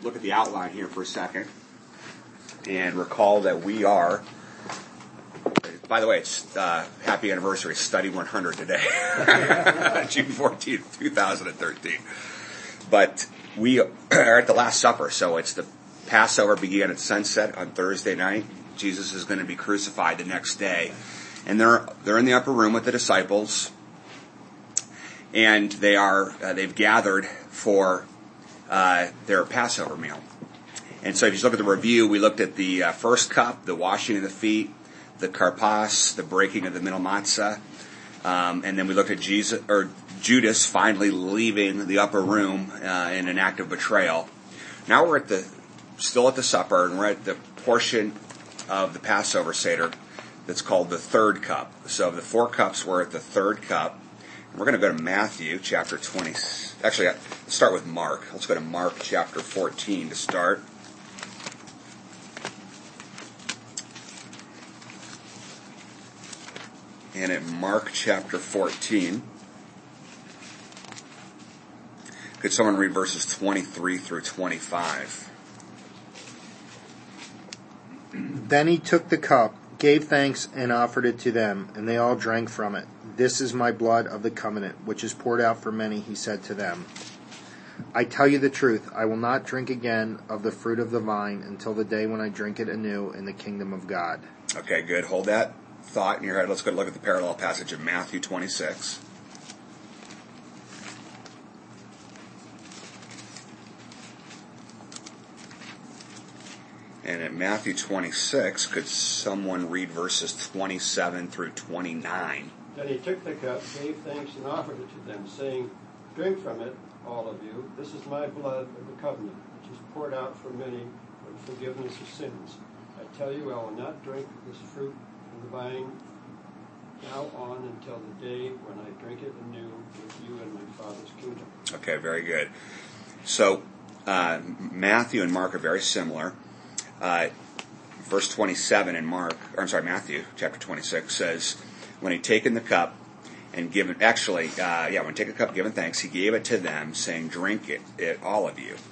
look at the outline here for a second and recall that we are, by the way, it's happy anniversary, Study 100 today, June 14th, 2013. But we are at the Last Supper, so it's the Passover began at sunset on Thursday night. Jesus is going to be crucified the next day. And they're in the upper room with the disciples, and they've gathered for their Passover meal. And so if you look at the review, we looked at the first cup, the washing of the feet, the karpas, the breaking of the middle matzah, and then we looked at Judas finally leaving the upper room in an act of betrayal. Now we're still at the supper, and we're at the portion of the Passover Seder that's called the third cup. So of the 4 cups, we're at the third cup. And we're going to go to Matthew chapter 20. Actually, let's start with Mark. Let's go to Mark chapter 14 to start. And at Mark chapter 14, could someone read verses 23 through 25? Then he took the cup, gave thanks, and offered it to them, and they all drank from it. This is my blood of the covenant, which is poured out for many, he said to them. I tell you the truth, I will not drink again of the fruit of the vine until the day when I drink it anew in the kingdom of God. Okay, good. Hold that thought in your head. Let's go look at the parallel passage of Matthew 26. And in Matthew 26, could someone read verses 27 through 29? Then he took the cup, gave thanks, and offered it to them, saying, Drink from it, all of you. This is my blood of the covenant, which is poured out for many for the forgiveness of sins. I tell you, I will not drink this fruit from the vine now on until the day when I drink it anew with you in my Father's kingdom. Okay, very good. So Matthew and Mark are very similar. Verse 27 in Matthew chapter 26 says, when he'd taken the cup and given, when he took a cup, given thanks, he gave it to them, saying, drink it, all of you.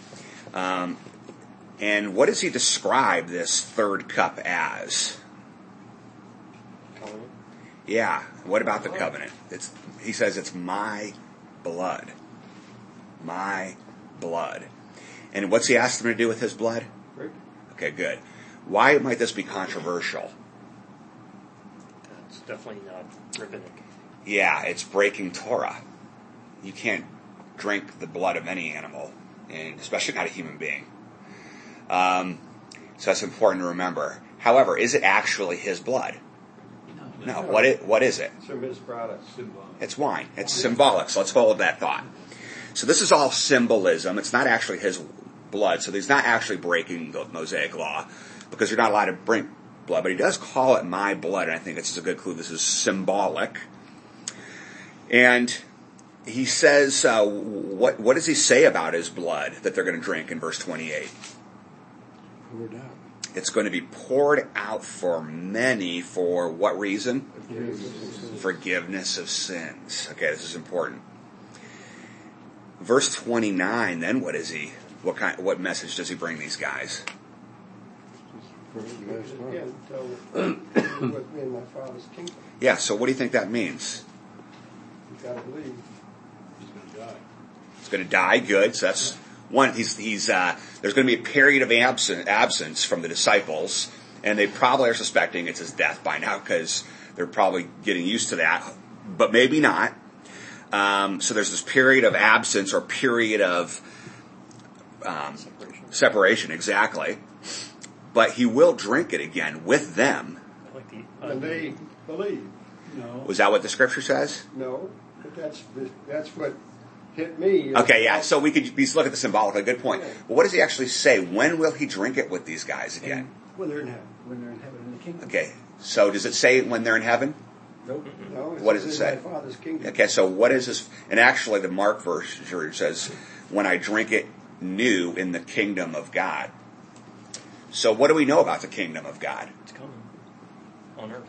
And what does he describe this third cup as? Covenant. Yeah. What about the covenant? He says it's my blood. My blood. And what's he asked them to do with his blood? Right. Okay, good. Why might this be controversial? It's definitely not rabbinic. Yeah, it's breaking Torah. You can't drink the blood of any animal, and especially not a human being. So that's important to remember. However, is it actually his blood? No. What is it? It's from his product. It's wine. It's symbolic. So let's hold that thought. So this is all symbolism. It's not actually his blood. So he's not actually breaking the Mosaic law because you're not allowed to drink blood. But he does call it my blood, and I think this is a good clue. This is symbolic. And he says, what does he say about his blood that they're going to drink in verse 28? Poured out. It's going to be poured out for many for what reason? Forgiveness of sins. Okay, this is important. Verse 29, then what is he? What message does he bring these guys? Again, with me in my Father's kingdom. Yeah, so what do you think that means? You've got to believe. he's going to die. He's going to die. Good. So that's one. There's going to be a period of absence from the disciples, and they probably are suspecting it's his death by now because they're probably getting used to that, but maybe not. So there's this period of absence or period of separation, exactly. But he will drink it again with them. And they believe. No. Was that what the scripture says? No, but that's what hit me. Okay, yeah. So we could look at the symbolically. Good point. But what does he actually say? When will he drink it with these guys again? When they're in heaven. When they're in heaven in the kingdom. Okay. So does it say when they're in heaven? Nope. No. What does it say? In my Father's kingdom. Okay. So what is this? And actually, the Mark verse says, "When I drink it new in the kingdom of God." So what do we know about the kingdom of God? It's coming on earth.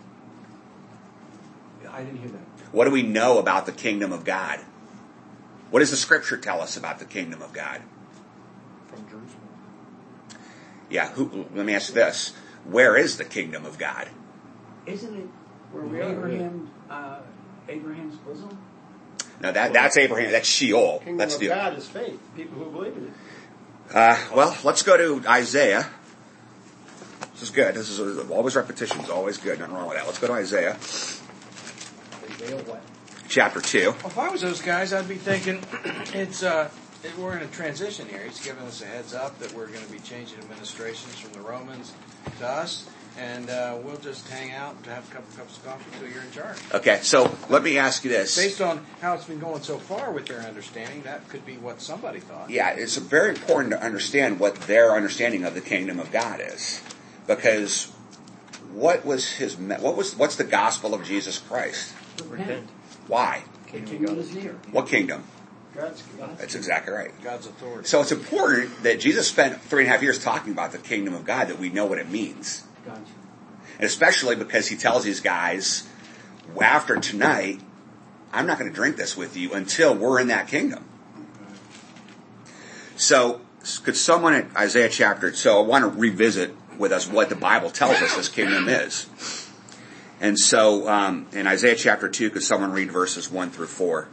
I didn't hear that. What do we know about the kingdom of God? What does the scripture tell us about the kingdom of God? From Jerusalem. Yeah, let me ask you this. Where is the kingdom of God? Isn't it Where we are, Abraham's bosom? No, that's Abraham. That's Sheol. Kingdom That's of the. God is faith. People who believe in it. Well, let's go to Isaiah. This is good. This is always repetition. Is always good. Nothing wrong with that. Let's go to Isaiah. Isaiah what? Chapter 2. Well, if I was those guys, I'd be thinking we're in a transition here. He's giving us a heads up that we're going to be changing administrations from the Romans to us, and we'll just hang out and have a couple cups of coffee until you're in charge. Okay, so let me ask you this. Based on how it's been going so far with their understanding, that could be what somebody thought. Yeah, it's very important to understand what their understanding of the kingdom of God is, because what's the gospel of Jesus Christ? Repent. Why? The kingdom is near. What kingdom? God's kingdom. That's exactly right. God's authority. So it's important that Jesus spent 3.5 years talking about the kingdom of God, that we know what it means. Gotcha. And especially because he tells these guys, after tonight, I'm not going to drink this with you until we're in that kingdom. So could someone at Isaiah chapter, so I want to revisit with us what the Bible tells us this kingdom is. And so in Isaiah chapter 2, could someone read verses 1 through 4?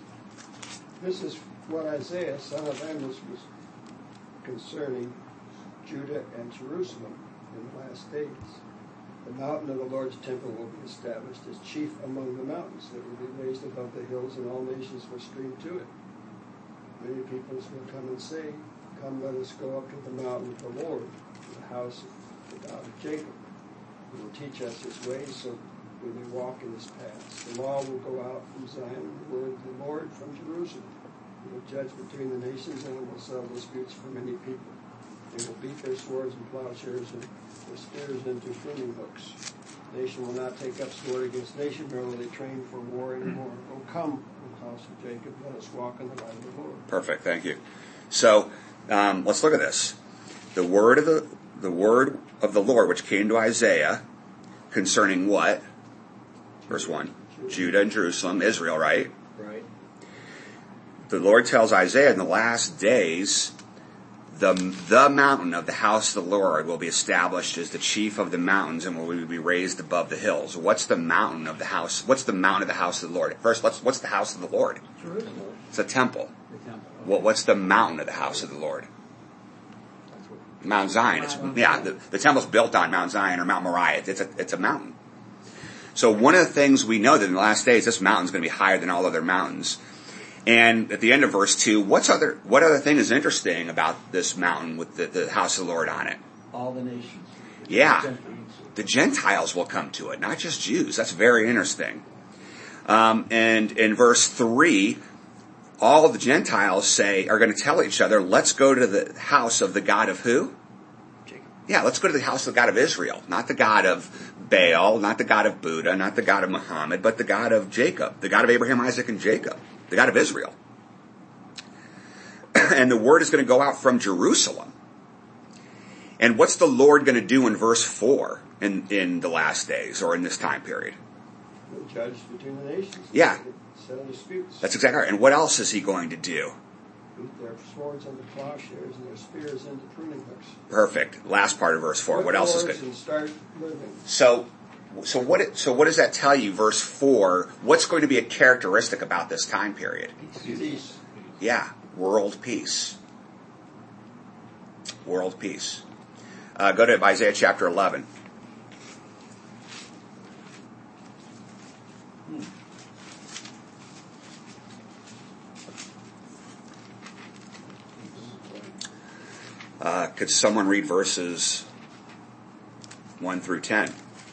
This is what Isaiah, son of Amos, was concerning Judah and Jerusalem in the last days. The mountain of the Lord's temple will be established as chief among the mountains that will be raised above the hills, and all nations will stream to it. Many peoples will come and say, "Come, let us go up to the mountain of the Lord, to the house of the God of Jacob. He will teach us his ways, so we may walk in his paths. The law will go out from Zion, and the word of the Lord from Jerusalem. He will judge between the nations, and will settle disputes for many people. They will beat their swords and plowshares and their spears into pruning hooks. Nation will not take up sword against nation, nor will they train for war anymore. Oh, come, O house of Jacob, let us walk in the light of the Lord." Perfect, thank you. So let's look at this. The word of the Lord which came to Isaiah concerning what? Verse 1. Judah and Jerusalem, Israel, right? Right. The Lord tells Isaiah in the last days, the mountain of the house of the Lord will be established as the chief of the mountains and will be raised above the hills. What's the mountain of the house? What's the mountain of the house of the Lord? First, what's the house of the Lord? Jerusalem. It's a temple. The temple. Well, what's the mountain of the house of the Lord? That's what. Mount Zion. The temple's built on Mount Zion or Mount Moriah. It's a mountain. So one of the things we know that in the last days, this mountain's going to be higher than all other mountains. And at the end of verse 2, what other thing is interesting about this mountain with the house of the Lord on it? All the nations. Yeah. The Gentiles will come to it, not just Jews. That's very interesting. And in verse 3, all the Gentiles are going to tell each other, let's go to the house of the God of who? Jacob. Yeah, let's go to the house of the God of Israel. Not the God of Baal, not the God of Buddha, not the God of Muhammad, but the God of Jacob, the God of Abraham, Isaac, and Jacob, the God of Israel. And the word is going to go out from Jerusalem. And what's the Lord going to do in verse 4 in the last days or in this time period? He'll judge between the nations. Yeah. Settle disputes. That's exactly right. And what else is he going to do? Beat their swords into plowshares and their spears into pruning hooks. Perfect. Last part of verse 4. What else is good? And start living. So what does that tell you, verse 4? What's going to be a characteristic about this time period? Peace. Yeah, world peace. World peace. Go to Isaiah chapter 11. Could someone read verses 1 through 10?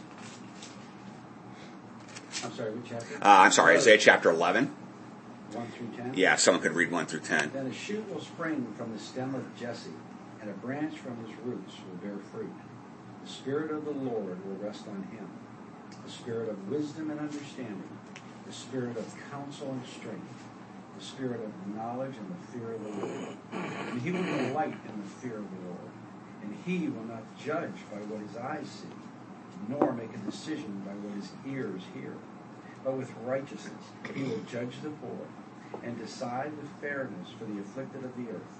I'm sorry, which chapter? I'm sorry, Isaiah chapter 11. 1 through 10? Yeah, if someone could read 1 through 10. Then a shoot will spring from the stem of Jesse, and a branch from his roots will bear fruit. The Spirit of the Lord will rest on him, the Spirit of wisdom and understanding, the Spirit of counsel and strength, the Spirit of knowledge and the fear of the Lord. And he will delight in the fear of the Lord. And he will not judge by what his eyes see, nor make a decision by what his ears hear. But with righteousness he will judge the poor, and decide with fairness for the afflicted of the earth.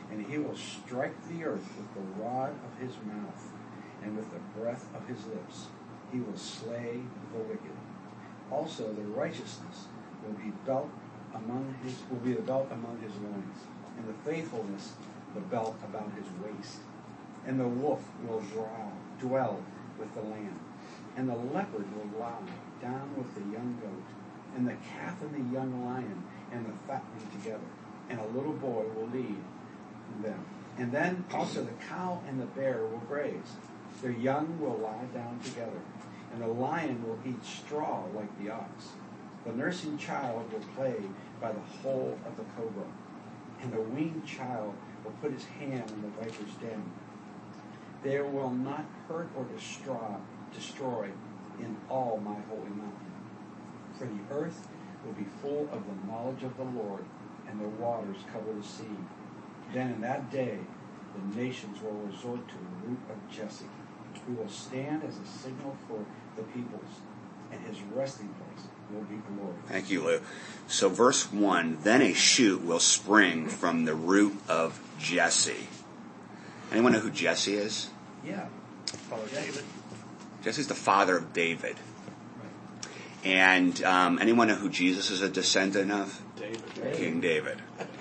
and he will strike the earth with the rod of his mouth, and with the breath of his lips. He will slay the wicked. Also the righteousness will be the belt among his loins, and the faithfulness the belt about his waist. And the wolf will dwell with the lamb, and the leopard will lie down with the young goat, and the calf and the young lion and the fatling together, and a little boy will lead them. And then also the cow and the bear will graze. Their young will lie down together, and the lion will eat straw like the ox. The nursing child will play by the hole of the cobra, and the weaned child will put his hand in the viper's den. There will not hurt or destroy in all my holy mountain. For the earth will be full of the knowledge of the Lord, and the waters cover the sea. Then in that day the nations will resort to the root of Jesse, who will stand as a signal for the peoples, and his resting place will be glorious. Thank you, Lou. So verse 1, then a shoot will spring from the root of Jesse. Anyone know who Jesse is? Yeah. Father David. Jesse's the father of David. Right. And anyone know who Jesus is a descendant of? David. King David.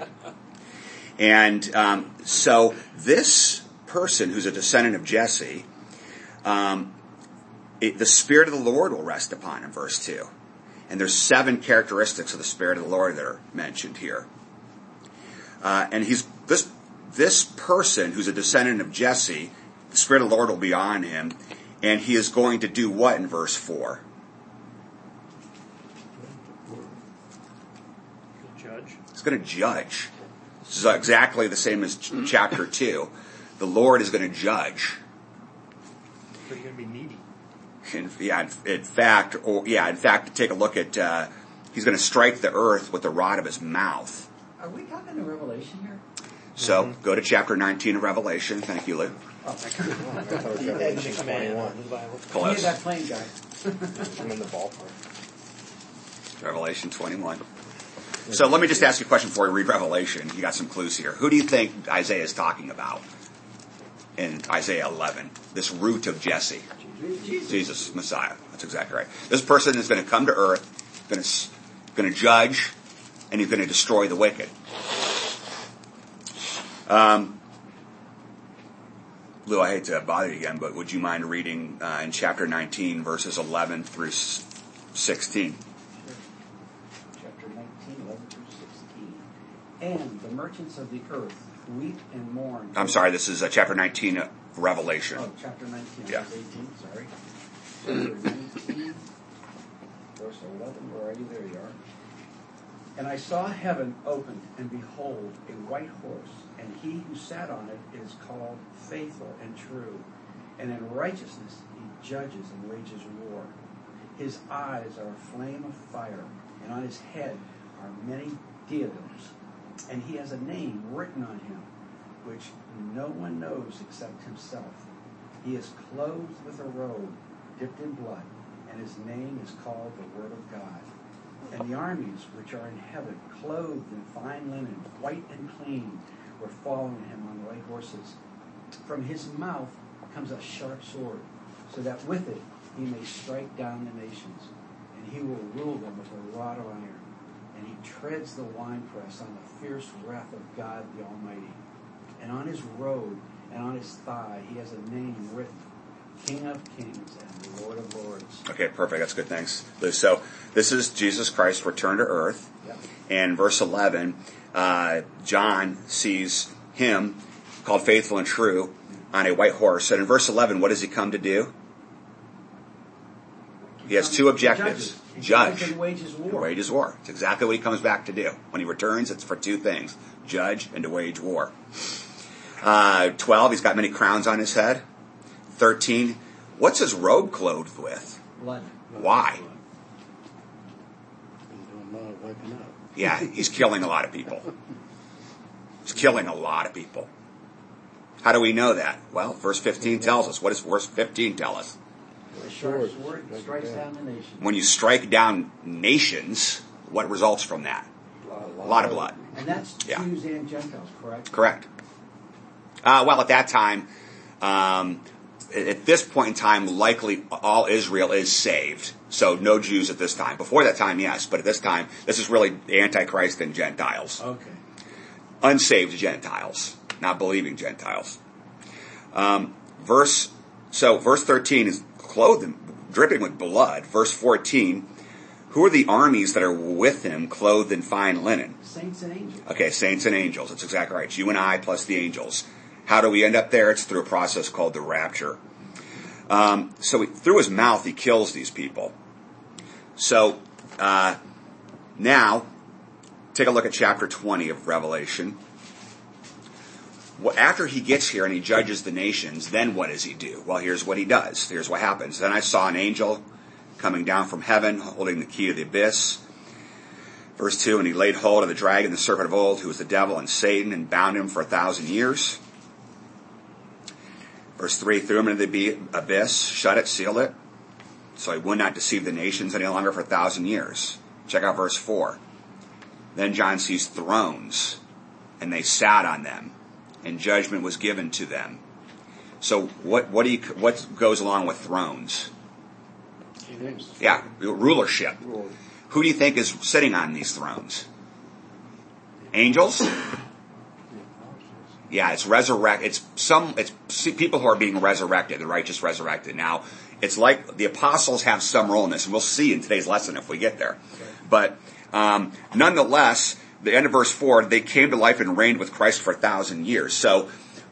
And so this person who's a descendant of Jesse, the Spirit of the Lord will rest upon him, verse 2. And there's 7 characteristics of the Spirit of the Lord that are mentioned here. And he's this person who's a descendant of Jesse, the Spirit of the Lord will be on him, and he is going to do what in verse 4? Judge. He's going to judge. This is exactly the same as chapter 2. The Lord is going to judge. So you're going to be needy. In fact, take a look at, he's going to strike the earth with the rod of his mouth. Are we talking to Revelation here? So, go to chapter 19 of Revelation. Thank you, Lou. Close. That plane guy. I'm in the ballpark. Revelation 21. So let me just ask you a question before we read Revelation. You got some clues here. Who do you think Isaiah is talking about in Isaiah 11? This root of Jesse. Jesus, Messiah. That's exactly right. This person is going to come to earth, going to judge, and he's going to destroy the wicked. Lou, I hate to bother you again, but would you mind reading in chapter 19, verses 11 through 16? Chapter 19, 11 through 16. And the merchants of the earth weep and mourn. I'm sorry, this is chapter 19 of Revelation. Oh, chapter 19, yeah. verse 18, sorry. Chapter 19, verse 11, where are you? There you are. And I saw heaven opened, and behold, a white horse, and he who sat on it is called Faithful and True, and in righteousness he judges and wages war. His eyes are a flame of fire, and on his head are many diadems, and he has a name written on him, which no one knows except himself. He is clothed with a robe dipped in blood, and his name is called the Word of God. And the armies which are in heaven, clothed in fine linen, white and clean, were following him on white horses. From his mouth comes a sharp sword, so that with it he may strike down the nations. And he will rule them with a rod of iron. And he treads the winepress on the fierce wrath of God the Almighty. And on his robe and on his thigh he has a name written, King of Kings and Lord of Lords. Okay, perfect. That's good. Thanks, Lou. So this is Jesus Christ returned to earth. Yep. And verse 11, John sees him called Faithful and True on a white horse. And in verse 11, what does he come to do? He has 2 objectives. Judge and wages war. And wages war. It's exactly what he comes back to do. When he returns, it's for 2 things. Judge and to wage war. 12, he's got many crowns on his head. 13, what's his robe clothed with? Blood. Why? Wiping up. Yeah, he's killing a lot of people. He's killing a lot of people. How do we know that? Well, verse 15 tells us. What does verse 15 tell us? The sharp sword strikes down the nation. When you strike down nations, what results from that? A lot of blood. And that's Yeah. Jews and Gentiles, correct? Correct. Well, at that time, at this point in time, likely all Israel is saved. So no Jews at this time. Before that time, yes, but at this time, this is really Antichrist and Gentiles. Okay. Unsaved Gentiles, not believing Gentiles. Verse 13 is clothed in, dripping with blood. Verse 14, who are the armies that are with him clothed in fine linen? Saints and angels. Okay, saints and angels. That's exactly right. It's you and I plus the angels. How do we end up there? It's through a process called the rapture. Through his mouth, he kills these people. So, now, take a look at chapter 20 of Revelation. After he gets here and he judges the nations, then what does he do? Well, here's what he does. Here's what happens. Then I saw an angel coming down from heaven, holding the key of the abyss. Verse 2, and he laid hold of the dragon, the serpent of old, who was the devil and Satan, and bound him for 1,000 years. Verse 3, threw him into the abyss, shut it, sealed it, so he would not deceive the nations any longer for 1,000 years. Check out verse 4. Then John sees thrones, and they sat on them, and judgment was given to them. So what goes along with thrones? Yeah, rulership. Who do you think is sitting on these thrones? Angels? Yeah, it's resurrect. It's people who are being resurrected, the righteous resurrected. Now, it's like the apostles have some role in this, and we'll see in today's lesson if we get there. But nonetheless, the end of verse 4, they came to life and reigned with Christ for 1,000 years. So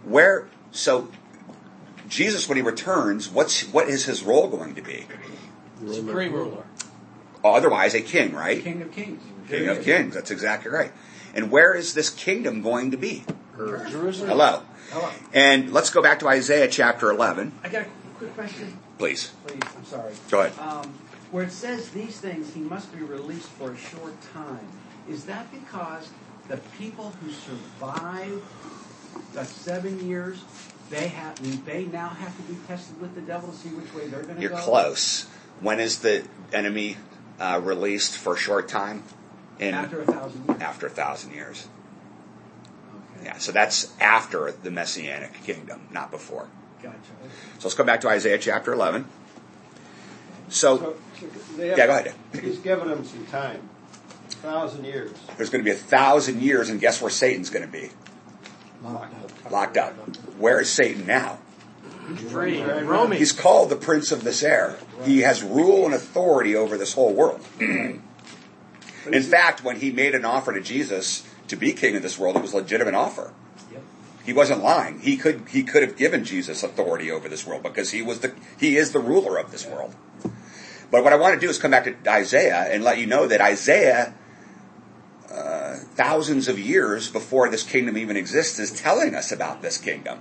Jesus, when he returns, what is his role going to be? Supreme ruler. Otherwise, a king, right? King of kings. King of kings. That's exactly right. And where is this kingdom going to be? Jerusalem. Hello. Hello. And let's go back to Isaiah chapter 11. I got a quick question. Please. I'm sorry. Go ahead. Where it says these things, he must be released for a short time. Is that because the people who survive the 7 years, they now have to be tested with the devil to see which way they're going to go? You're close. When is the enemy released for a short time? After 1,000 years. After 1,000 years. Okay. Yeah, so that's after the Messianic kingdom, not before. Gotcha. So let's go back to Isaiah chapter 11. So go ahead. He's given them some time. 1,000 years. There's going to be 1,000 years, and guess where Satan's going to be? Locked up. Where is Satan now? Free. Roaming. He's called the Prince of this air. He has rule and authority over this whole world. In fact, when he made an offer to Jesus to be king of this world, it was a legitimate offer. Yep. He wasn't lying. He could have given Jesus authority over this world because he is the ruler of this world. But what I want to do is come back to Isaiah and let you know that Isaiah, thousands of years before this kingdom even exists, is telling us about this kingdom.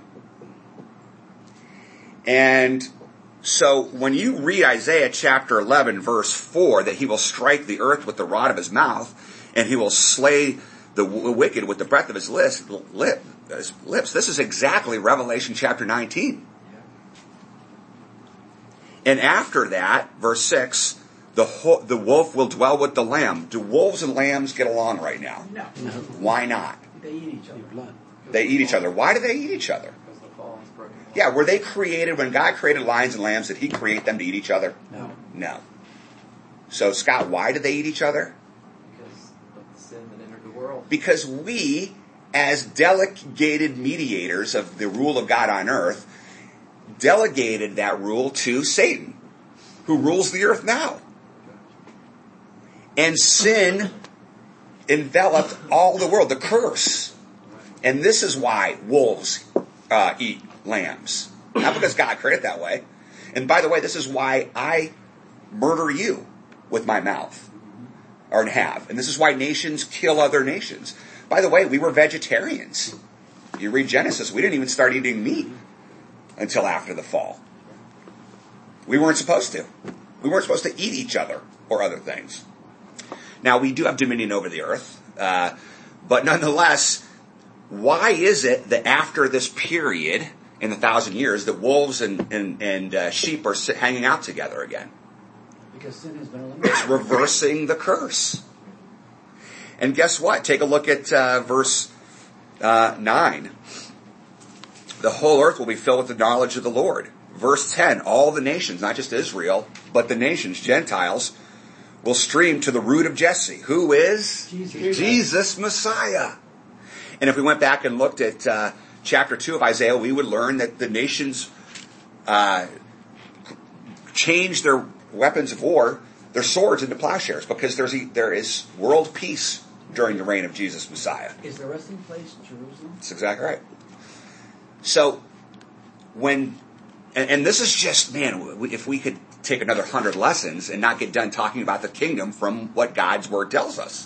And so when you read Isaiah chapter 11 verse 4, that he will strike the earth with the rod of his mouth, and he will slay the wicked with the breath of his lips, this is exactly Revelation chapter 19. And after that, verse 6, the wolf will dwell with the lamb. Do wolves and lambs get along right now? No. Why not? They eat each other. They eat each other. Why do they eat each other? Yeah, were they created, when God created lions and lambs, did he create them to eat each other? No. So, Scott, why do they eat each other? Because of the sin that entered the world. Because we, as delegated mediators of the rule of God on earth, delegated that rule to Satan, who rules the earth now. And sin enveloped all the world, the curse. And this is why wolves eat lambs. Not because God created it that way. And by the way, this is why I murder you with my mouth. Or have. And this is why nations kill other nations. By the way, we were vegetarians. You read Genesis, we didn't even start eating meat until after the fall. We weren't supposed to. We weren't supposed to eat each other or other things. Now, we do have dominion over the earth. But nonetheless, why is it that after this period, in the 1,000 years, that wolves and sheep are hanging out together again? Because sin has been eliminated. It's reversing the curse. And guess what? Take a look at verse 9. the whole earth will be filled with the knowledge of the Lord. Verse 10, all the nations, not just Israel, but the nations, Gentiles, will stream to the root of Jesse. Who is? Jesus Messiah. And if we went back and looked at chapter 2 of Isaiah, we would learn that the nations changed their weapons of war, their swords, into plowshares, because there is world peace during the reign of Jesus Messiah. Is the resting place Jerusalem? That's exactly right. So, and this is just, man, if we could take another 100 lessons and not get done talking about the kingdom from what God's word tells us.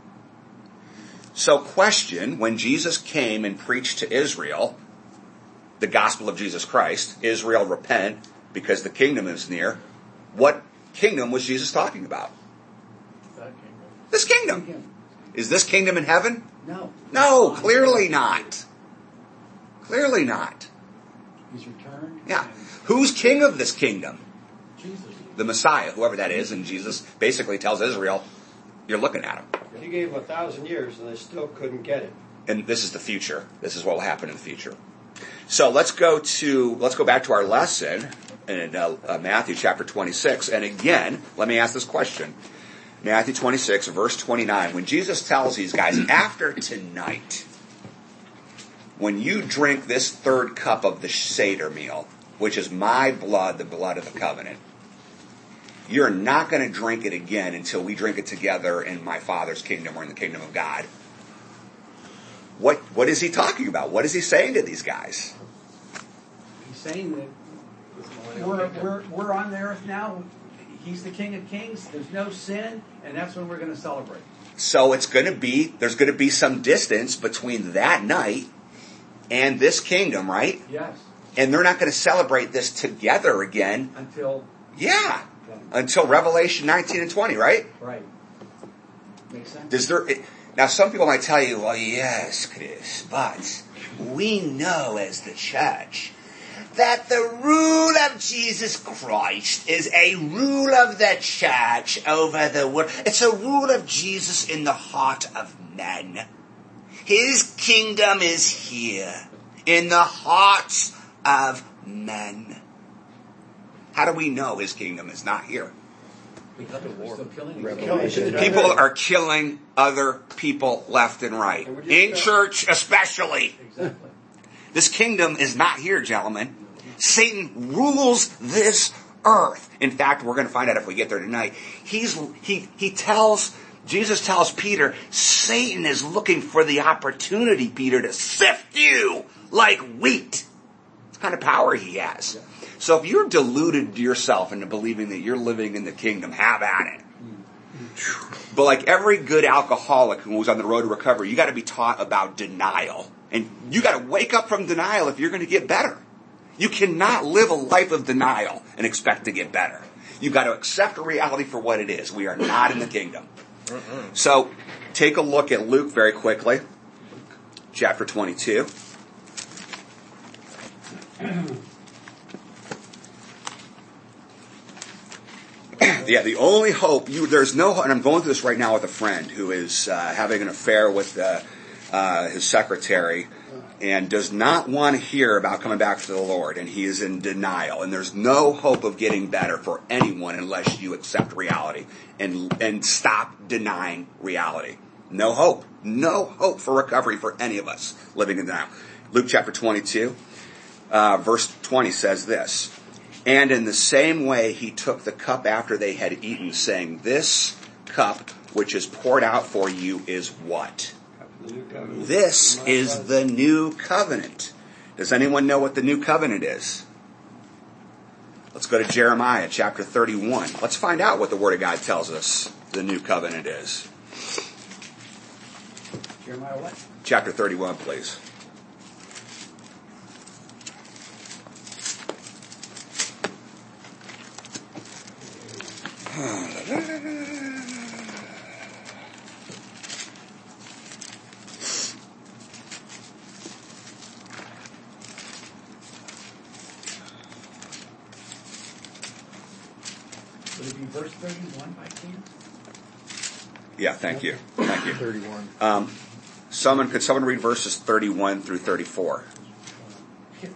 So, question, when Jesus came and preached to Israel the gospel of Jesus Christ, Israel, repent, because the kingdom is near, what kingdom was Jesus talking about? That kingdom. This kingdom. Is this kingdom in heaven? No. No, clearly not. Clearly not. He's returned. Yeah. Who's king of this kingdom? Jesus. The Messiah, whoever that is, and Jesus basically tells Israel, you're looking at him. He gave them 1,000 years and they still couldn't get it. And this is the future. This is what will happen in the future. So let's go back to our lesson in Matthew chapter 26. And again, let me ask this question. Matthew 26, verse 29. When Jesus tells these guys, after tonight, when you drink this third cup of the Seder meal, which is my blood, the blood of the covenant, you're not going to drink it again until we drink it together in my Father's kingdom or in the kingdom of God. What is he talking about? What is he saying to these guys? He's saying that we're on the earth now. He's the King of Kings. There's no sin, and that's when we're going to celebrate. So there's going to be some distance between that night and this kingdom, right? Yes. And they're not going to celebrate this together again. Until Revelation 19 and 20, right? Right. Makes sense. Now, some people might tell you, well, yes, Chris, but we know as the church that the rule of Jesus Christ is a rule of the church over the world. It's a rule of Jesus in the heart of men. His kingdom is here in the hearts of men. How do we know his kingdom is not here? Because we're still killing Revelation. People are killing other people left and right. In church especially. Exactly. This kingdom is not here, gentlemen. Satan rules this earth. In fact, we're going to find out if we get there tonight. Jesus tells Peter, Satan is looking for the opportunity, Peter, to sift you like wheat. It's the kind of power he has. Yeah. So if you're deluded yourself into believing that you're living in the kingdom, have at it. But like every good alcoholic who was on the road to recovery, you got to be taught about denial. And you got to wake up from denial if you're going to get better. You cannot live a life of denial and expect to get better. You've got to accept reality for what it is. We are not in the kingdom. So take a look at Luke very quickly. Chapter 22. Yeah, the only hope, there's no, and I'm going through this right now with a friend who is having an affair with his secretary and does not want to hear about coming back to the Lord, and he is in denial. And there's no hope of getting better for anyone unless you accept reality and stop denying reality. No hope. No hope for recovery for any of us living in denial. Luke chapter 22, verse 20 says this. And in the same way he took the cup after they had eaten, saying, this cup which is poured out for you is what? This is the new covenant. Does anyone know what the new covenant is? Let's go to Jeremiah chapter 31. Let's find out what the Word of God tells us the new covenant is. Jeremiah what? Chapter 31, please. Would it be verse 31 by chance? Yeah, thank you. Thank you. 31. Could someone read verses 31 through 34? Okay.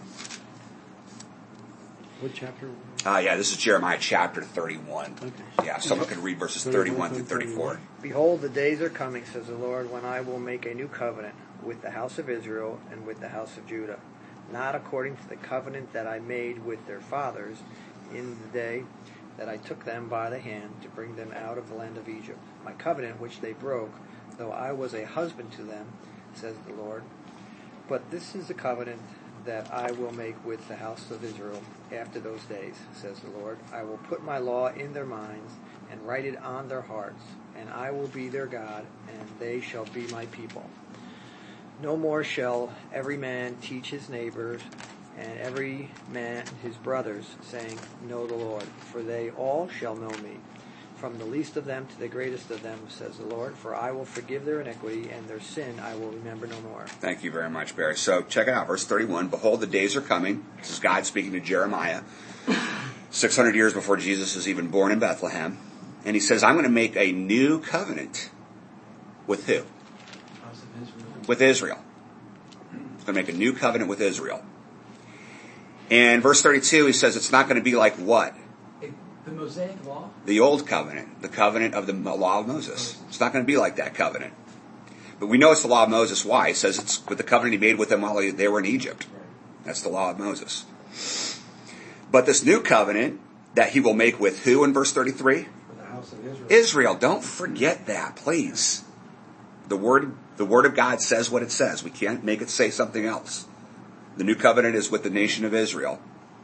What chapter? Yeah, this is Jeremiah chapter 31. Okay. Yeah, if someone could read verses 31 through 34. Behold, the days are coming, says the Lord, when I will make a new covenant with the house of Israel and with the house of Judah, not according to the covenant that I made with their fathers in the day that I took them by the hand to bring them out of the land of Egypt. My covenant which they broke, though I was a husband to them, says the Lord. But this is the covenant that I will make with the house of Israel after those days, says the Lord. I will put my law in their minds and write it on their hearts, and I will be their God, and they shall be my people. No more shall every man teach his neighbors and every man his brothers, saying, Know the Lord, for they all shall know me, from the least of them to the greatest of them, says the Lord, for I will forgive their iniquity, and their sin I will remember no more. Thank you very much, Barry. So check it out, verse 31. Behold, the days are coming. This is God speaking to Jeremiah, 600 years before Jesus is even born in Bethlehem. And he says, I'm going to make a new covenant. With who? House of Israel. With Israel. He's going to make a new covenant with Israel. And verse 32, he says it's not going to be like what? The Mosaic law? The old covenant, the covenant of the law of Moses. It's not going to be like that covenant. But we know it's the law of Moses. Why? He says it's with the covenant he made with them while they were in Egypt. That's the law of Moses. But this new covenant that he will make with who in verse 33? For the house of Israel. Israel. Don't forget that, please. The word of God says what it says. We can't make it say something else. The new covenant is with the nation of Israel.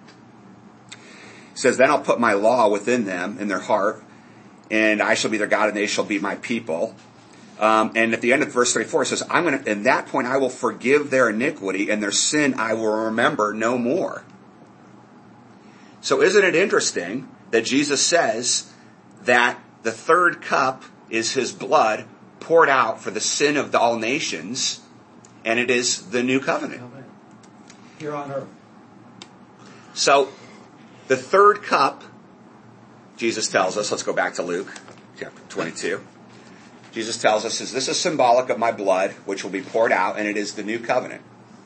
He says, then I'll put my law within them, in their heart, and I shall be their God, and they shall be my people. And at the end of verse 34, it says, in that point I will forgive their iniquity, and their sin I will remember no more. So isn't it interesting that Jesus says that the third cup is his blood poured out for the sin of all nations, and it is the new covenant. Here on earth. So, the third cup, Jesus tells us, let's go back to Luke chapter 22. Jesus tells us, this is symbolic of my blood, which will be poured out, and it is the new covenant.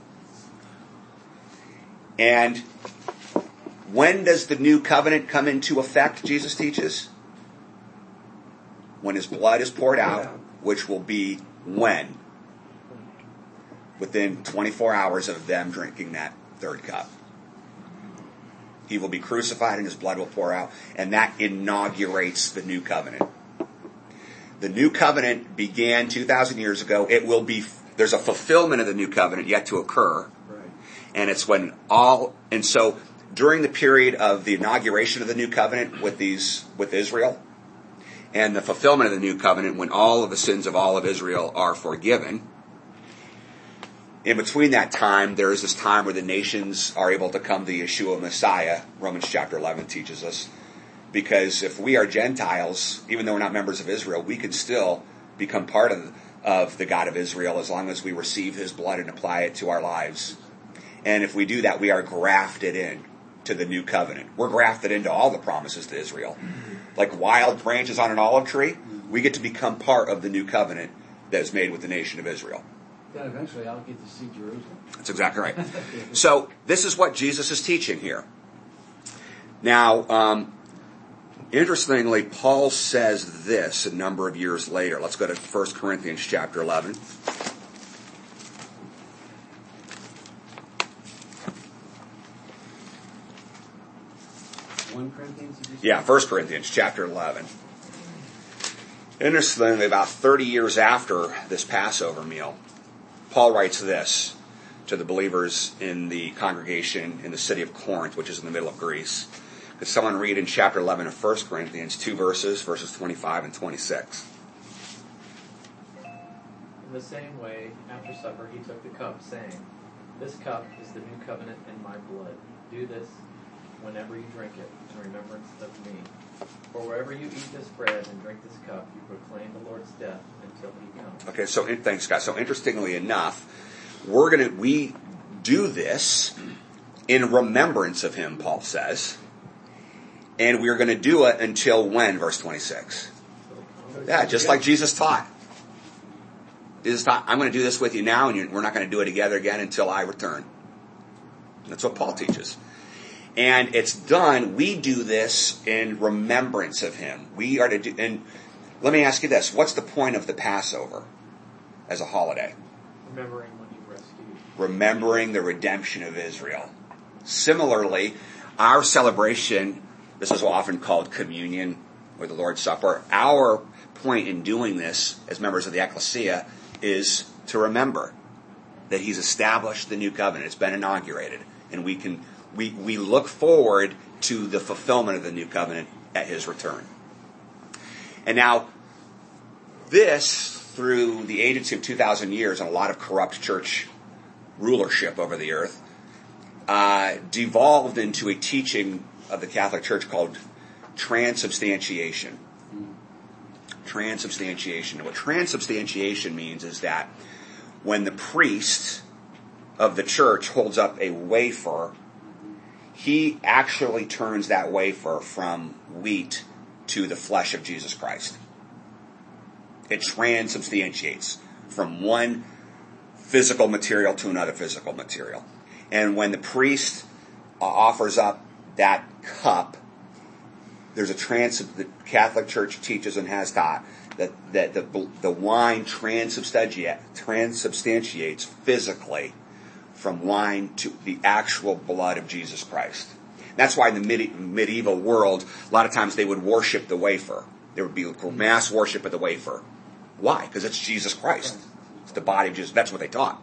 And when does the new covenant come into effect, Jesus teaches? When his blood is poured out, which will be when? Within 24 hours of them drinking that third cup. He will be crucified and his blood will pour out, and that inaugurates the new covenant. The new covenant began 2,000 years ago. There's a fulfillment of the new covenant yet to occur. Right. And it's so during the period of the inauguration of the new covenant with Israel, and the fulfillment of the new covenant when all of the sins of all of Israel are forgiven, in between that time, there is this time where the nations are able to come to Yeshua Messiah. Romans chapter 11 teaches us. Because if we are Gentiles, even though we're not members of Israel, we can still become part of the God of Israel as long as we receive his blood and apply it to our lives. And if we do that, we are grafted in to the new covenant. We're grafted into all the promises to Israel. Like wild branches on an olive tree, we get to become part of the new covenant that is made with the nation of Israel. Then eventually I'll get to see Jerusalem. That's exactly right. So this is what Jesus is teaching here. Now, interestingly, Paul says this a number of years later. Let's go to 1 Corinthians chapter 11. Yeah, 1 Corinthians chapter 11. Interestingly, about 30 years after this Passover meal, Paul writes this to the believers in the congregation in the city of Corinth, which is in the middle of Greece. Could someone read in chapter 11 of 1 Corinthians, 2 verses 25 and 26? In the same way, after supper, he took the cup, saying, This cup is the new covenant in my blood. Do this whenever you drink it in remembrance of me. For wherever you eat this bread and drink this cup, you proclaim the Lord's death until he comes. Okay, so thanks, Scott. So interestingly enough, we do this in remembrance of him, Paul says. And we're going to do it until when, verse 26? Yeah, just like Jesus taught. Jesus taught, I'm going to do this with you now, and we're not going to do it together again until I return. That's what Paul teaches. And it's done, we do this in remembrance of him. We are to do, and let me ask you this, what's the point of the Passover as a holiday? Remembering when you rescued. Remembering the redemption of Israel. Similarly, our celebration, this is often called communion or the Lord's Supper, our point in doing this as members of the ecclesia is to remember that he's established the new covenant. It's been inaugurated. And we look forward to the fulfillment of the new covenant at his return. And now, this, through the agency of 2,000 years and a lot of corrupt church rulership over the earth, devolved into a teaching of the Catholic Church called transubstantiation. Transubstantiation. And what transubstantiation means is that when the priest of the church holds up a wafer, he actually turns that wafer from wheat to the flesh of Jesus Christ. It transubstantiates from one physical material to another physical material. And when the priest offers up that cup, there's the Catholic Church teaches and has taught that the wine transubstantiates physically from wine to the actual blood of Jesus Christ. That's why in the medieval world, a lot of times they would worship the wafer. There would be mass worship of the wafer. Why? Because it's Jesus Christ. It's the body of Jesus. That's what they taught.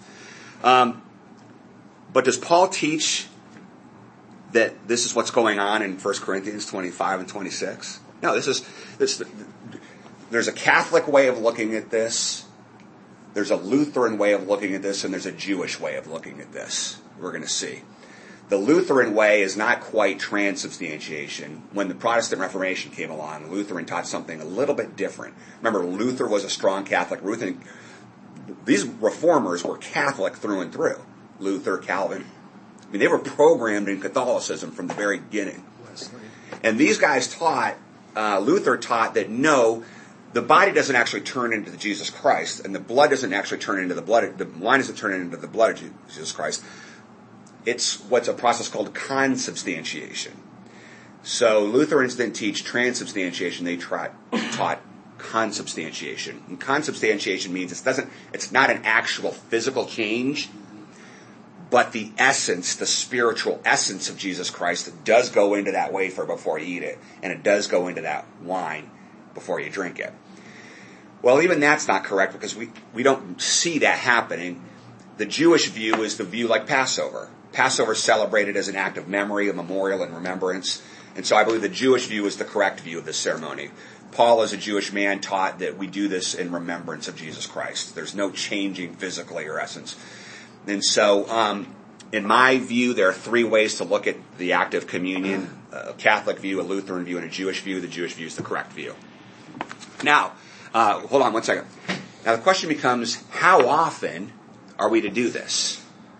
But does Paul teach that this is what's going on in 1 Corinthians 25 and 26? No, there's a Catholic way of looking at this. There's a Lutheran way of looking at this, and there's a Jewish way of looking at this. We're going to see. The Lutheran way is not quite transubstantiation. When the Protestant Reformation came along, Lutheran taught something a little bit different. Remember, Luther was a strong Catholic. These reformers were Catholic through and through. Luther, Calvin. I mean, they were programmed in Catholicism from the very beginning. And these guys Luther taught that no, the body doesn't actually turn into Jesus Christ, and the blood doesn't actually turn into the blood, the wine doesn't turn into the blood of Jesus Christ. It's what's a process called consubstantiation. So Lutherans didn't teach transubstantiation, they taught consubstantiation. And consubstantiation means it's not an actual physical change, but the essence, the spiritual essence of Jesus Christ does go into that wafer before you eat it, and it does go into that wine before you drink it. Well, even that's not correct because we don't see that happening. The Jewish view is the view like Passover. Passover is celebrated as an act of memory, a memorial, and remembrance. And so I believe the Jewish view is the correct view of this ceremony. Paul, as a Jewish man, taught that we do this in remembrance of Jesus Christ. There's no changing physically or essence. And so, in my view, there are three ways to look at the act of communion. A Catholic view, a Lutheran view, and a Jewish view. The Jewish view is the correct view. Now, hold on one second. Now the question becomes, how often are we to do this?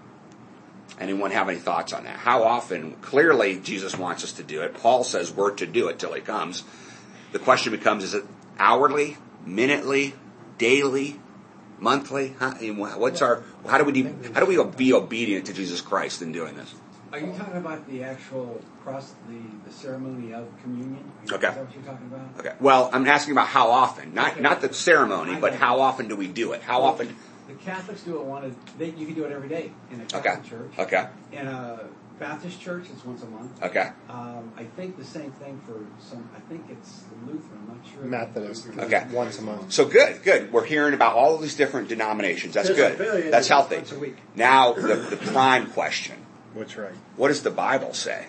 Anyone have any thoughts on that? How often? Clearly, Jesus wants us to do it. Paul says we're to do it till he comes. The question becomes, is it hourly, minutely, daily, monthly? How do we be obedient to Jesus Christ in doing this? Are you talking about the actual the ceremony of communion? Okay. Is that what you're talking about? Okay. Well, I'm asking about how often, not the ceremony, but how often do we do it? How often? The Catholics do it you can do it every day in a Catholic church. Okay. In a Baptist church, it's once a month. Okay. I think the same thing for some. I think it's the Lutheran. I'm not sure. Methodist. Okay. Once a month. So good. We're hearing about all of these different denominations. That's good. That's healthy. Once a week. Now, the prime question. What's right? What does the Bible say?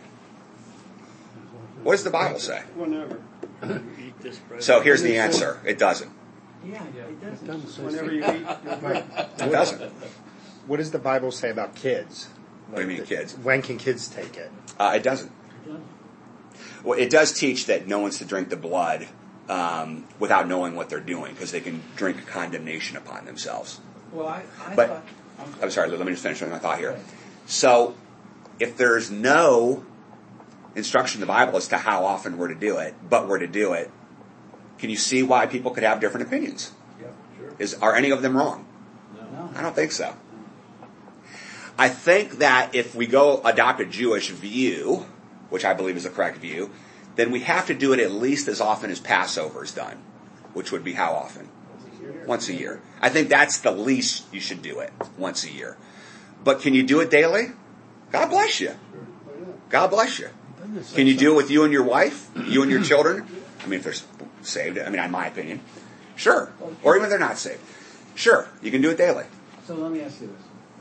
What does the Bible say? Whenever. Eat this bread. So here's the answer. It doesn't. Yeah, it does. Whenever you eat, It doesn't. What does the Bible say about kids? What do you mean, kids? When can kids take it? It doesn't. Well, it does teach that no one's to drink the blood without knowing what they're doing, because they can drink condemnation upon themselves. Well, I But- thought. I'm sorry, let me just finish my thought here. So, if there's no instruction in the Bible as to how often we're to do it, but we're to do it, can you see why people could have different opinions? Yeah, sure. Are any of them wrong? No. I don't think so. I think that if we go adopt a Jewish view, which I believe is the correct view, then we have to do it at least as often as Passover is done, which would be how often? Once a year. I think that's the least you should do it, once a year. But can you do it daily? God bless you. God bless you. Can you do it with you and your wife? You and your children? I mean, if they're saved, I mean, in my opinion. Sure. Or even if they're not saved. Sure. You can do it daily. So let me ask you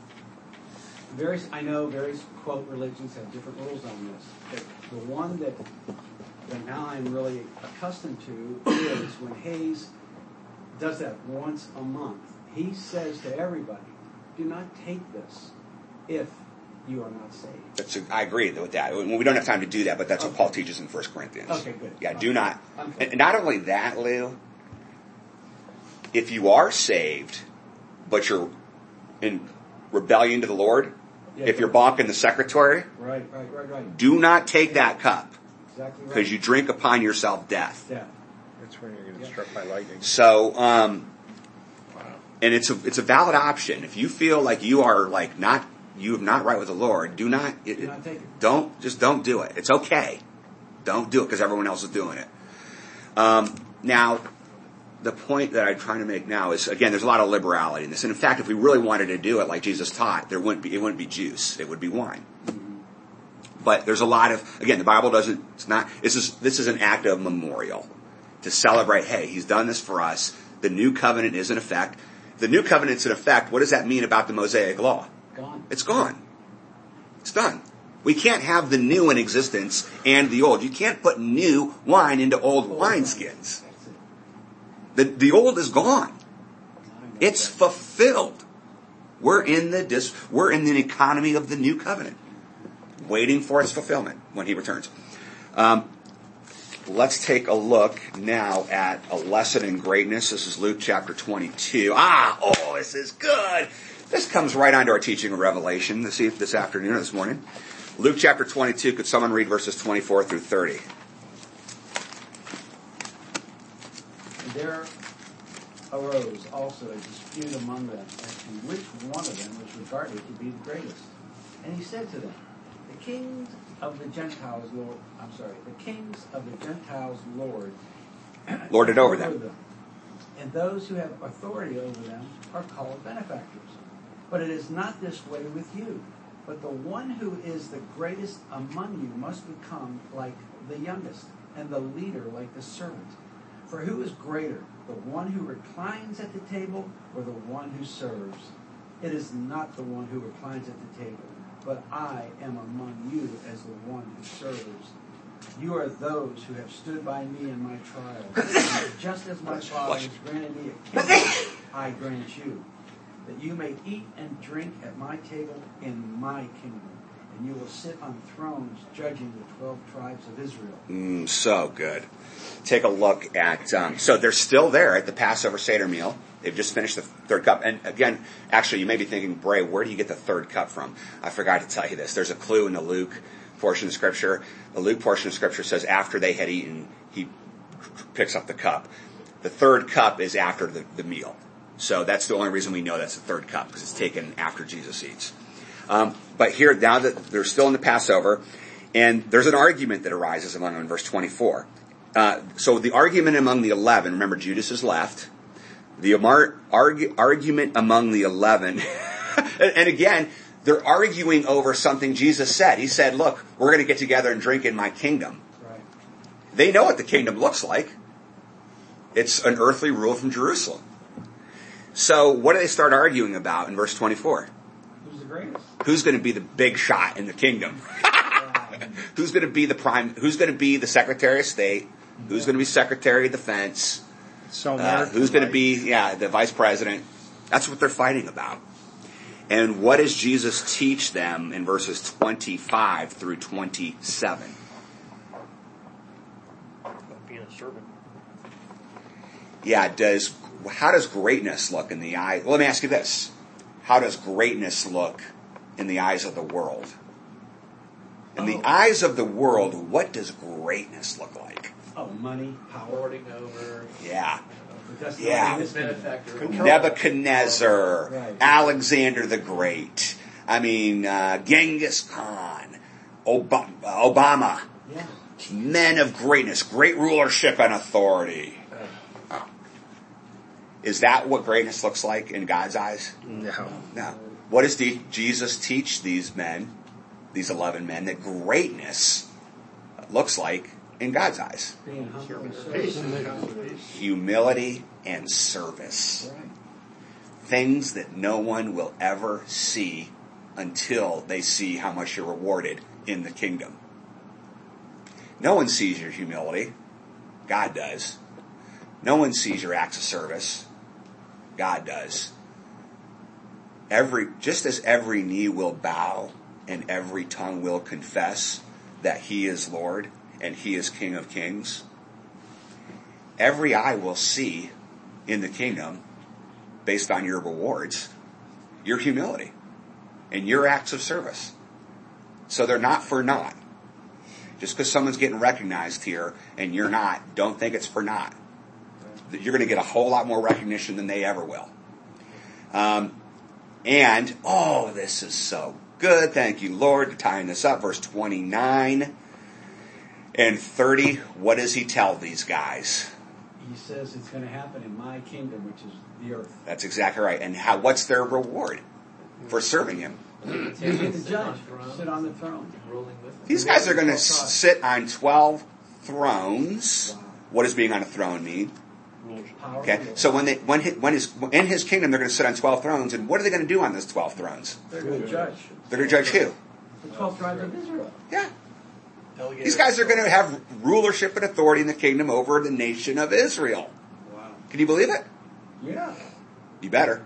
this. I know various, quote, religions have different rules on this. The one that now I'm really accustomed to is when Hayes does that once a month. He says to everybody, do not take this if you are not saved. I agree with that. We don't have time to do that, but that's what Paul teaches in 1 Corinthians. Okay, good. Yeah, do not. And not only that, Lou, if you are saved, but you're in rebellion to the Lord, if you're bonking the secretary, right. do not take that cup. Exactly right. Because you drink upon yourself death. Yeah. That's when you're going to get struck by lightning. So, and it's a valid option. If you feel like you are you have not right with the Lord, do not take it. Don't do it. It's okay. Don't do it because everyone else is doing it. Now, the point that I'm trying to make now is, again, there's a lot of liberality in this. And in fact, if we really wanted to do it like Jesus taught, it wouldn't be juice. It would be wine. But there's a lot of, again, the Bible this is an act of memorial to celebrate, hey, he's done this for us. The new covenant is in effect. The new covenant's in effect. What does that mean about the Mosaic law? Gone. It's gone. It's done. We can't have the new in existence and the old. You can't put new wine into old wineskins. The old is gone. It's fulfilled. We're in the economy of the new covenant, waiting for its fulfillment when he returns. Let's take a look now at a lesson in greatness. This is Luke chapter 22. This is good. This comes right onto our teaching of Revelation this afternoon or this morning. Luke chapter 22. Could someone read verses 24 through 30? And there arose also a dispute among them as to which one of them was regarded to be the greatest. And he said to them, the kings of the Gentiles lorded over them. And those who have authority over them are called benefactors. But it is not this way with you. But the one who is the greatest among you must become like the youngest, and the leader like the servant. For who is greater, the one who reclines at the table or the one who serves? It is not the one who reclines at the table, but I am among you as the one who serves. You are those who have stood by me in my trials. Just as my Father has granted me a kingdom, I grant you, that you may eat and drink at my table in my kingdom, and you will sit on thrones judging the 12 tribes of Israel. So good. Take a look at, so they're still there at the Passover Seder meal. They've just finished the third cup. And again, actually, you may be thinking, Bray, where do you get the third cup from? I forgot to tell you this. There's a clue in the Luke portion of Scripture. The Luke portion of Scripture says after they had eaten, he picks up the cup. The third cup is after the meal. So that's the only reason we know that's the third cup, because it's taken after Jesus eats. But here, now that they're still in the Passover, and there's an argument that arises among them in verse 24. So the argument among the 11, remember Judas is left. The argument among the 11, and again, they're arguing over something Jesus said. He said, look, we're going to get together and drink in my kingdom. Right. They know what the kingdom looks like. It's an earthly rule from Jerusalem. So what do they start arguing about in verse 24? Who's the greatest? Who's going to be the big shot in the kingdom? Who's going to be who's going to be the Secretary of State? Who's going to be Secretary of Defense? Who's going to be the Vice President? That's what they're fighting about. And what does Jesus teach them in verses 25 through 27? About being a servant. Yeah, how does greatness look in the eye? Well, let me ask you this. How does greatness look in the eyes of the world? In the eyes of the world, what does greatness look like? Money, power. Lording over. Yeah. Benefactor. Nebuchadnezzar, right. Alexander the Great, I mean, Genghis Khan, Obama, Yeah. men of greatness, great rulership and authority. Is that what greatness looks like in God's eyes? No. No. What does Jesus teach these men, these 11 men, that greatness looks like in God's eyes? Being humble and Peace service. and peace. Humility and service. Right. Things that no one will ever see until they see how much you're rewarded in the kingdom. No one sees your humility. God does. No one sees your acts of service. God does. Just as every knee will bow and every tongue will confess that He is Lord and He is King of Kings, every eye will see in the kingdom, based on your rewards, your humility and your acts of service. So they're not for naught. Just because someone's getting recognized here and you're not, don't think it's for naught. You're going to get a whole lot more recognition than they ever will. This is so good. Thank you, Lord, for tying this up. Verse 29 and 30. What does he tell these guys? He says it's going to happen in my kingdom, which is the earth. That's exactly right. And what's their reward for serving him? They get the judge, sit on the throne. Ruling with him. These guys are going to sit on 12 thrones. Wow. What does being on a throne mean? Powerful. Okay, so when in his kingdom, they're going to sit on 12 thrones, and what are they going to do on those 12 thrones? They're going to judge. They're going to judge who? The 12 tribes of Israel. Yeah. These guys are going to have rulership and authority in the kingdom over the nation of Israel. Wow. Can you believe it? Yeah. You better.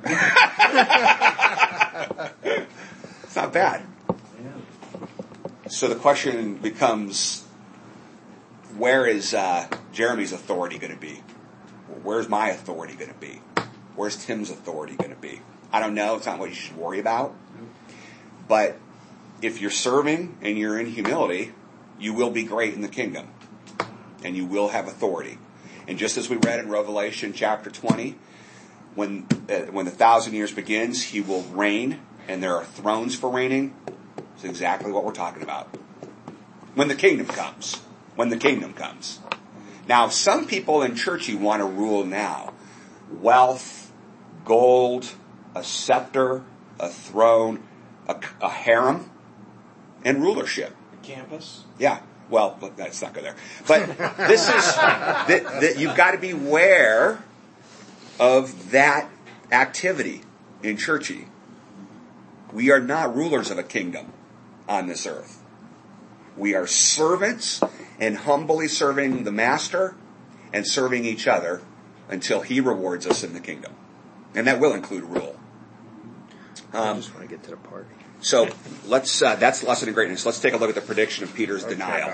It's not bad. Yeah. So the question becomes, where is Jeremy's authority going to be? Where's my authority going to be? Where's Tim's authority going to be? I don't know. It's not what you should worry about. But if you're serving and you're in humility, you will be great in the kingdom. And you will have authority. And just as we read in Revelation chapter 20, when the 1,000 years begins, he will reign, and there are thrones for reigning. It's exactly what we're talking about. When the kingdom comes. When the kingdom comes. Now, some people in churchy want to rule now. Wealth, gold, a scepter, a throne, a harem, and rulership. Campus. Yeah. Well, let's not go there. But this is that you've got to be aware of that activity in churchy. We are not rulers of a kingdom on this earth. We are servants and humbly serving the master and serving each other until he rewards us in the kingdom. And that will include rule. I just want to get to the party. So let's that's lesson in greatness. Let's take a look at the prediction of Peter's denial.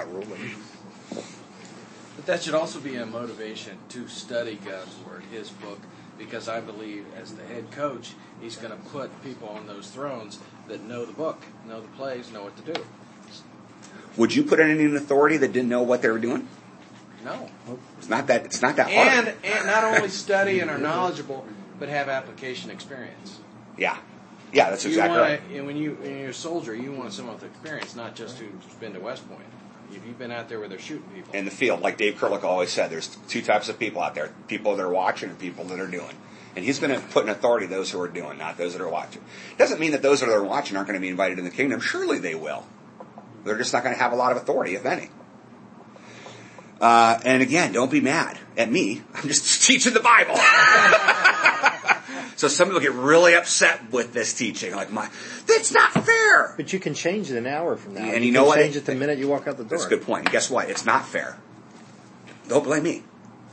But that should also be a motivation to study God's Word, His book, because I believe as the head coach, he's going to put people on those thrones that know the book, know the plays, know what to do. Would you put any in authority that didn't know what they were doing? No. It's not that hard. And not only study and are knowledgeable, but have application experience. Yeah. Yeah, that's exactly right. And when you're a soldier, you want someone with experience, not just who's been to West Point. If you've been out there where they're shooting people. In the field, like Dave Kerlick always said, there's two types of people out there. People that are watching and people that are doing. And he's going to put in authority those who are doing, not those that are watching. Doesn't mean that those that are watching aren't going to be invited in the kingdom. Surely they will. They're just not going to have a lot of authority, if any. And again, don't be mad at me. I'm just teaching the Bible. So some people get really upset with this teaching. Like, that's not fair. But you can change it an hour from now. And you know what? Change it the minute you walk out the door. That's a good point. And guess what? It's not fair. Don't blame me.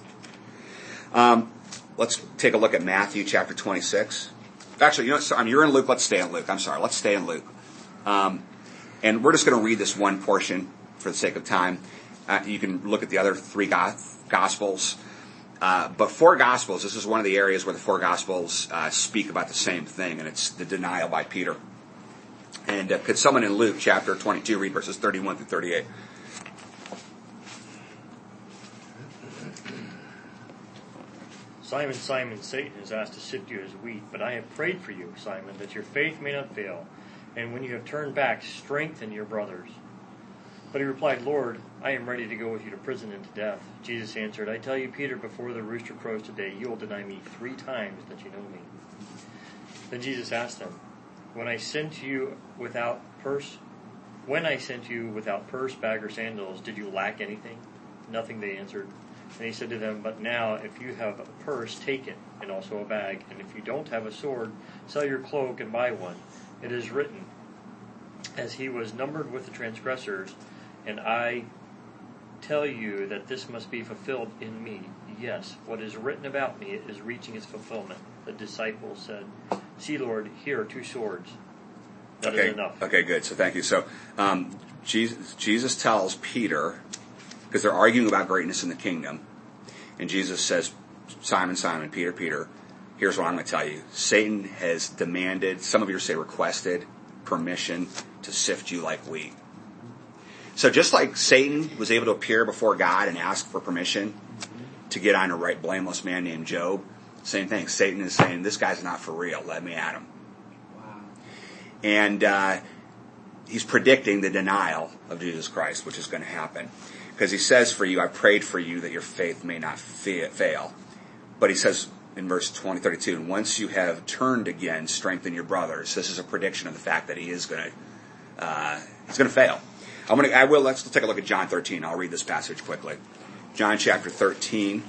Let's take a look at Matthew chapter 26. Actually, you're in Luke. Let's stay in Luke. I'm sorry. Let's stay in Luke. And we're just going to read this one portion for the sake of time. You can look at the other three Gospels. But four Gospels, this is one of the areas where the four Gospels speak about the same thing, and it's the denial by Peter. And could someone in Luke chapter 22 read verses 31 through 38? Simon, Simon, Satan is asked to sift you as wheat, but I have prayed for you, Simon, that your faith may not fail. And when you have turned back, strengthen your brothers. But he replied, Lord, I am ready to go with you to prison and to death. Jesus answered, I tell you, Peter, before the rooster crows today, you will deny me 3 times that you know me. Then Jesus asked them, When I sent you without purse, bag, or sandals, did you lack anything? Nothing, they answered. And he said to them, But now, if you have a purse, take it, and also a bag. And if you don't have a sword, sell your cloak and buy one. It is written, As he was numbered with the transgressors, and I tell you that this must be fulfilled in me. Yes, what is written about me is reaching its fulfillment. The disciples said, See, Lord, here are 2 swords. That is enough. Okay, good. So thank you. So Jesus tells Peter, because they're arguing about greatness in the kingdom, and Jesus says, Simon, Simon, Peter, Peter, here's what I'm going to tell you. Satan has demanded, some of you say requested, permission to sift you like wheat. So just like Satan was able to appear before God and ask for permission to get on a right blameless man named Job, same thing. Satan is saying, this guy's not for real. Let me at him. Wow. And he's predicting the denial of Jesus Christ, which is going to happen. Because he says for you, I prayed for you that your faith may not fail. But he says in verse 32, and once you have turned again, strengthen your brothers. This is a prediction of the fact that he is going to fail. Let's take a look at John 13. I'll read this passage quickly. John chapter 13.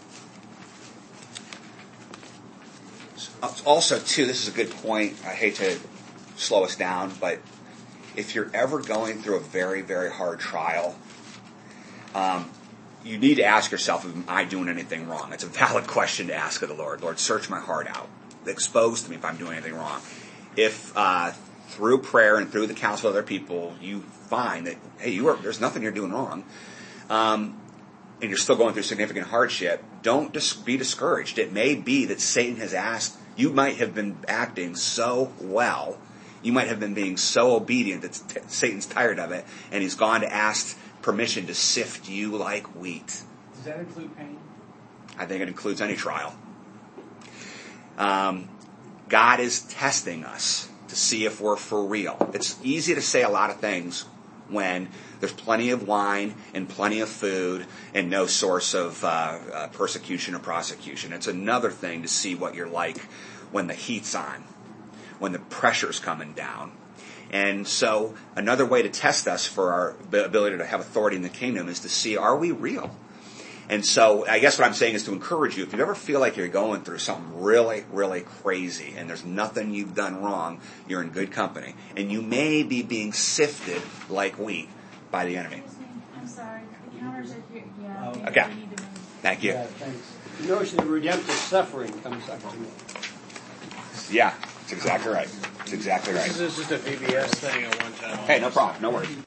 Also, too, this is a good point. I hate to slow us down, but if you're ever going through a very, very hard trial, you need to ask yourself, am I doing anything wrong? It's a valid question to ask of the Lord. Lord, search my heart out. Expose to me if I'm doing anything wrong. If through prayer and through the counsel of other people, you find that, hey, there's nothing you're doing wrong, and you're still going through significant hardship, don't be discouraged. It may be that Satan has asked, you might have been acting so well, you might have been being so obedient that Satan's tired of it, and he's gone to ask permission to sift you like wheat. Does that include pain? I think it includes any trial. God is testing us to see if we're for real. It's easy to say a lot of things when there's plenty of wine and plenty of food and no source of persecution or prosecution. It's another thing to see what you're like when the heat's on, when the pressure's coming down. And so another way to test us for our ability to have authority in the kingdom is to see, are we real? And so I guess what I'm saying is to encourage you, if you ever feel like you're going through something really, really crazy and there's nothing you've done wrong, you're in good company. And you may be being sifted like wheat by the enemy. I'm sorry. The counters are here. Yeah. Okay. Thank you. Yeah, thanks. The notion of redemptive suffering comes up to me. Yeah, that's exactly right. It's exactly right. This is just a VBS thing at one time. Hey, no problem. No worries.